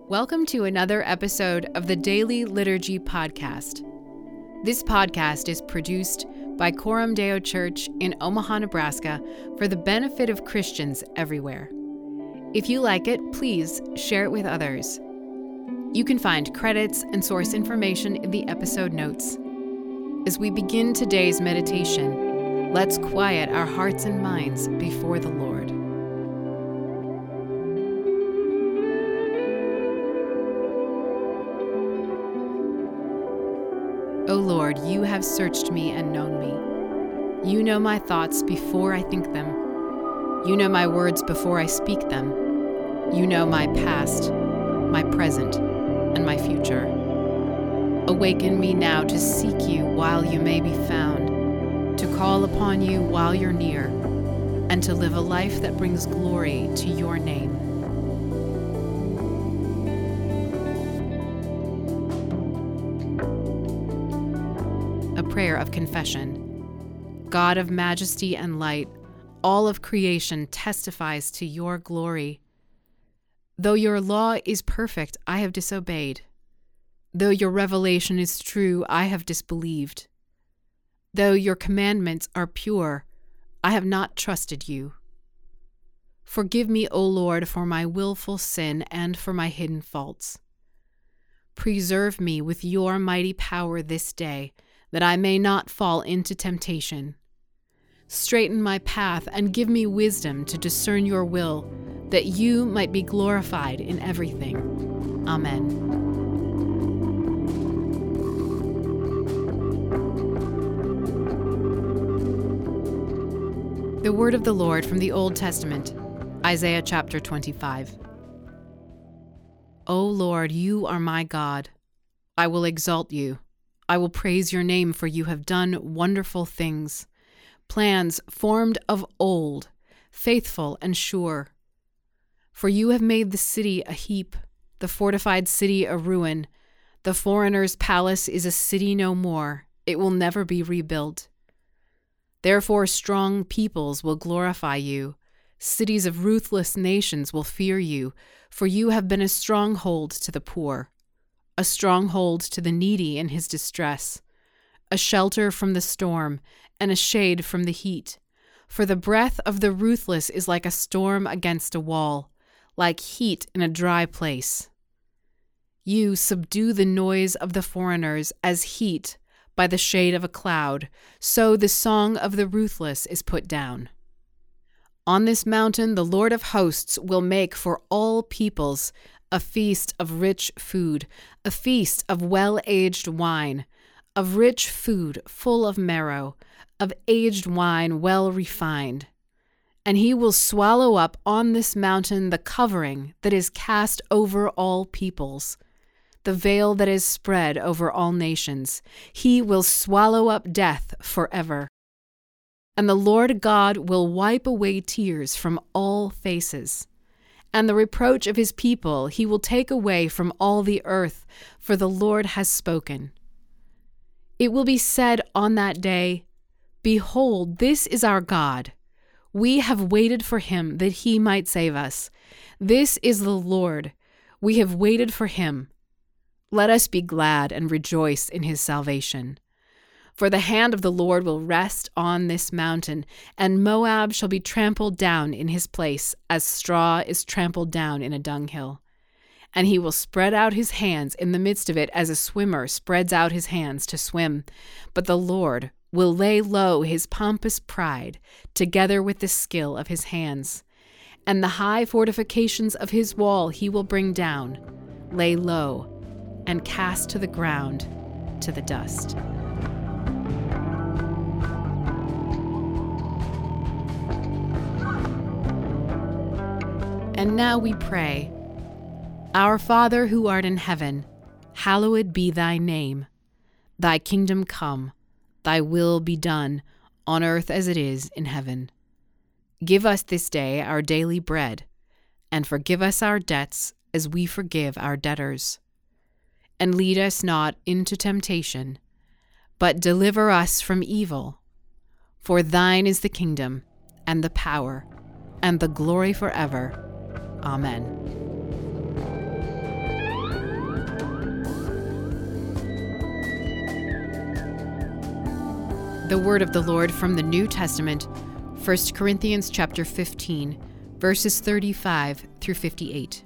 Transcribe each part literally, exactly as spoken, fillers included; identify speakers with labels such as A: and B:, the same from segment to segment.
A: Welcome to another episode of the Daily Liturgy Podcast. This podcast is produced by Coram Deo Church in Omaha, Nebraska, for the benefit of Christians everywhere. If you like it, please share it with others. You can find credits and source information in the episode notes. As we begin today's meditation, let's quiet our hearts and minds before the Lord. O Lord, you have searched me and known me. You know my thoughts before I think them. You know my words before I speak them. You know my past, my present, and my future. Awaken me now to seek you while you may be found, to call upon you while you're near, and to live a life that brings glory to your name. A prayer of confession. God of majesty and light, all of creation testifies to your glory. Though your law is perfect, I have disobeyed. Though your revelation is true, I have disbelieved. Though your commandments are pure, I have not trusted you. Forgive me, O Lord, for my willful sin and for my hidden faults. Preserve me with your mighty power this day, that I may not fall into temptation. Straighten my path and give me wisdom to discern your will, that you might be glorified in everything. Amen. The word of the Lord from the Old Testament, Isaiah chapter twenty-five. O Lord, you are my God. I will exalt you. I will praise your name, for you have done wonderful things, plans formed of old, faithful and sure. For you have made the city a heap, the fortified city a ruin. The foreigner's palace is a city no more. It will never be rebuilt. Therefore strong peoples will glorify you. Cities of ruthless nations will fear you, for you have been a stronghold to the poor, a stronghold to the needy in his distress, a shelter from the storm, and a shade from the heat. For the breath of the ruthless is like a storm against a wall, like heat in a dry place. You subdue the noise of the foreigners as heat by the shade of a cloud, so the song of the ruthless is put down. On this mountain the Lord of hosts will make for all peoples a feast of rich food, a feast of well-aged wine, of rich food full of marrow, of aged wine well refined. And he will swallow up on this mountain the covering that is cast over all peoples, the veil that is spread over all nations. He will swallow up death forever. And the Lord God will wipe away tears from all faces. And the reproach of his people he will take away from all the earth, for the Lord has spoken. It will be said on that day, Behold, this is our God. We have waited for him that he might save us. This is the Lord. We have waited for him. Let us be glad and rejoice in his salvation. For the hand of the Lord will rest on this mountain, and Moab shall be trampled down in his place, as straw is trampled down in a dunghill. And he will spread out his hands in the midst of it as a swimmer spreads out his hands to swim. But the Lord will lay low his pompous pride, together with the skill of his hands. And the high fortifications of his wall he will bring down, lay low, and cast to the ground, to the dust. And now we pray. Our Father who art in heaven, hallowed be thy name. Thy kingdom come, thy will be done, on earth as it is in heaven. Give us this day our daily bread, and forgive us our debts as we forgive our debtors. And lead us not into temptation, but deliver us from evil. For thine is the kingdom, and the power, and the glory forever. Amen. The word of the Lord from the New Testament, First Corinthians chapter fifteen, verses thirty-five through fifty-eight.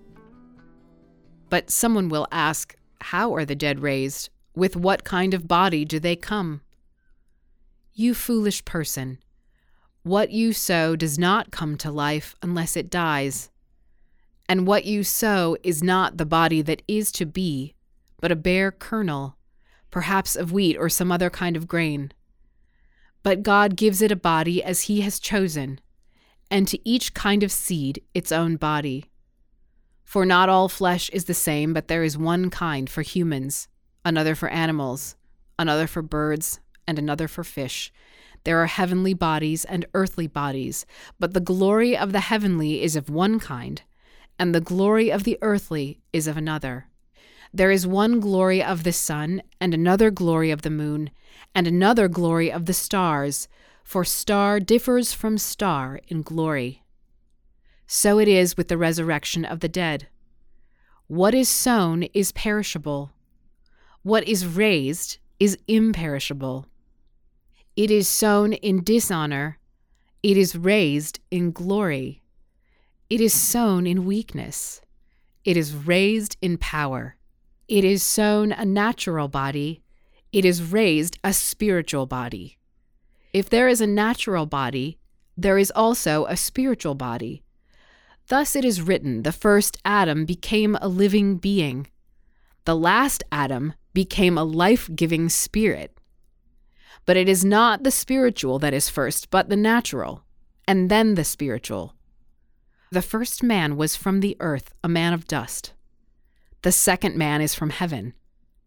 A: But someone will ask, how are the dead raised? With what kind of body do they come? You foolish person, what you sow does not come to life unless it dies. And what you sow is not the body that is to be, but a bare kernel, perhaps of wheat or some other kind of grain. But God gives it a body as he has chosen, and to each kind of seed its own body. For not all flesh is the same, but there is one kind for humans, another for animals, another for birds, and another for fish. There are heavenly bodies and earthly bodies, but the glory of the heavenly is of one kind, and the glory of the earthly is of another. There is one glory of the sun, and another glory of the moon, and another glory of the stars, for star differs from star in glory. So it is with the resurrection of the dead. What is sown is perishable. What is raised is imperishable. It is sown in dishonor. It is raised in glory. It is sown in weakness. It is raised in power. It is sown a natural body. It is raised a spiritual body. If there is a natural body, there is also a spiritual body. Thus it is written, the first Adam became a living being. The last Adam became a life-giving spirit. But it is not the spiritual that is first, but the natural, and then the spiritual. The first man was from the earth, a man of dust. The second man is from heaven.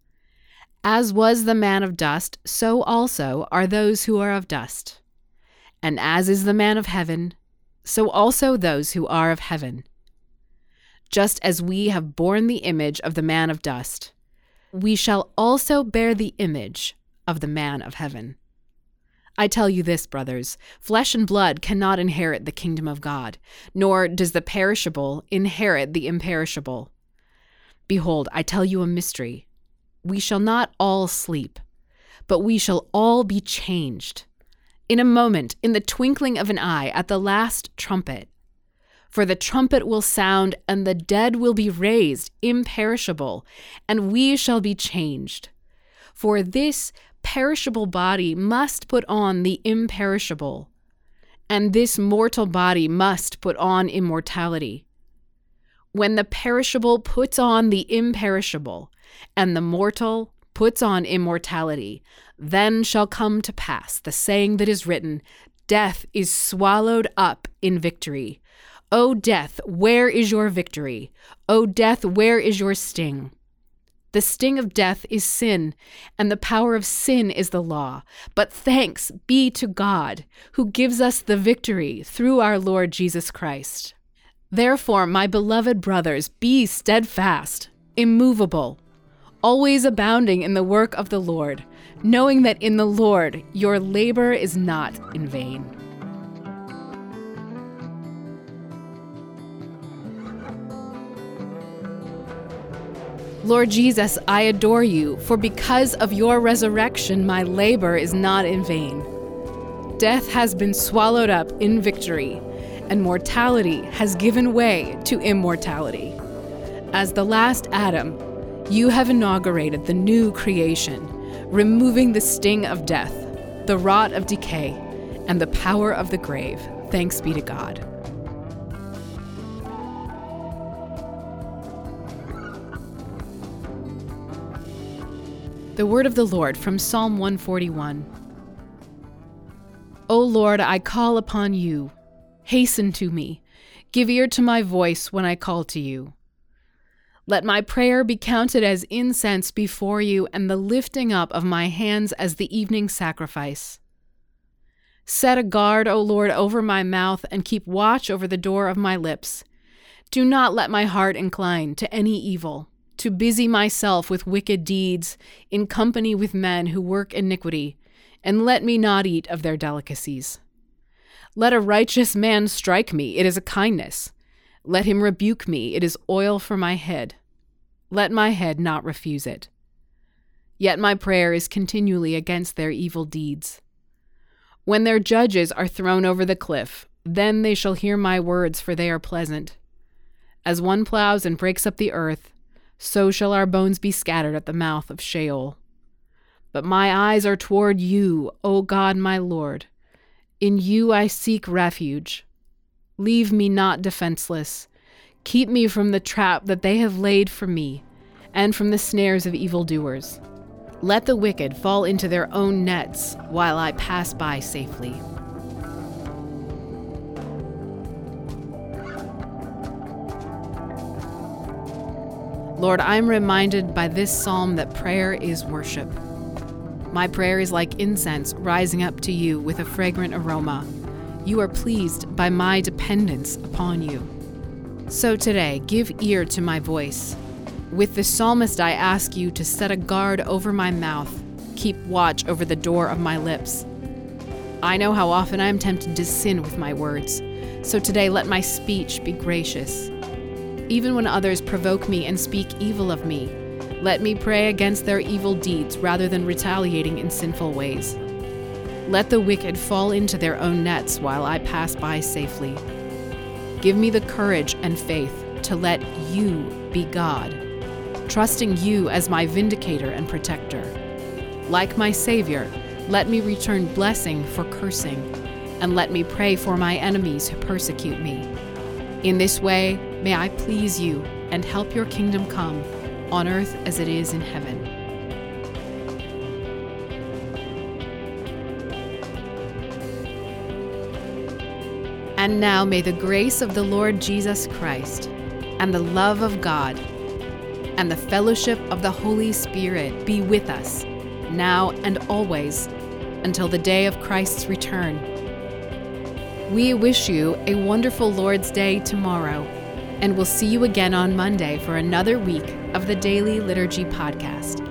A: As was the man of dust, so also are those who are of dust. And as is the man of heaven, so also those who are of heaven. Just as we have borne the image of the man of dust, we shall also bear the image of the man of heaven. I tell you this, brothers, flesh and blood cannot inherit the kingdom of God, nor does the perishable inherit the imperishable. Behold, I tell you a mystery. We shall not all sleep, but we shall all be changed. In a moment, in the twinkling of an eye, at the last trumpet. For the trumpet will sound, and the dead will be raised, imperishable, and we shall be changed. For this perishable body must put on the imperishable, and this mortal body must put on immortality. When the perishable puts on the imperishable, and the mortal puts on immortality, then shall come to pass the saying that is written, Death is swallowed up in victory. O death, where is your victory? O death, where is your sting? The sting of death is sin, and the power of sin is the law. But thanks be to God, who gives us the victory through our Lord Jesus Christ. Therefore, my beloved brothers, be steadfast, immovable, always abounding in the work of the Lord, knowing that in the Lord your labor is not in vain. Lord Jesus, I adore you, for because of your resurrection my labor is not in vain. Death has been swallowed up in victory, and mortality has given way to immortality. As the last Adam, you have inaugurated the new creation, removing the sting of death, the rot of decay, and the power of the grave. Thanks be to God. The word of the Lord from Psalm one forty-one. O Lord, I call upon you. Hasten to me. Give ear to my voice when I call to you. Let my prayer be counted as incense before you, and the lifting up of my hands as the evening sacrifice. Set a guard, O Lord, over my mouth, and keep watch over the door of my lips. Do not let my heart incline to any evil, to busy myself with wicked deeds, in company with men who work iniquity, and let me not eat of their delicacies. Let a righteous man strike me, it is a kindness. Let him rebuke me, it is oil for my head. Let my head not refuse it. Yet my prayer is continually against their evil deeds. When their judges are thrown over the cliff, then they shall hear my words, for they are pleasant. As one plows and breaks up the earth, so shall our bones be scattered at the mouth of Sheol. But my eyes are toward you, O God my Lord. In you I seek refuge. Leave me not defenseless. Keep me from the trap that they have laid for me, and from the snares of evildoers. Let the wicked fall into their own nets while I pass by safely. Lord, I'm reminded by this psalm that prayer is worship. My prayer is like incense rising up to you with a fragrant aroma. You are pleased by my dependence upon you. So today, give ear to my voice. With the psalmist, I ask you to set a guard over my mouth, keep watch over the door of my lips. I know how often I am tempted to sin with my words, so today let my speech be gracious. Even when others provoke me and speak evil of me, let me pray against their evil deeds rather than retaliating in sinful ways. Let the wicked fall into their own nets while I pass by safely. Give me the courage and faith to let you be God, trusting you as my vindicator and protector. Like my Savior, let me return blessing for cursing, and let me pray for my enemies who persecute me. In this way, may I please you and help your kingdom come, on earth as it is in heaven. And now may the grace of the Lord Jesus Christ, and the love of God, and the fellowship of the Holy Spirit be with us, now and always, until the day of Christ's return. We wish you a wonderful Lord's Day tomorrow, and we'll see you again on Monday for another week of the Daily Liturgy Podcast.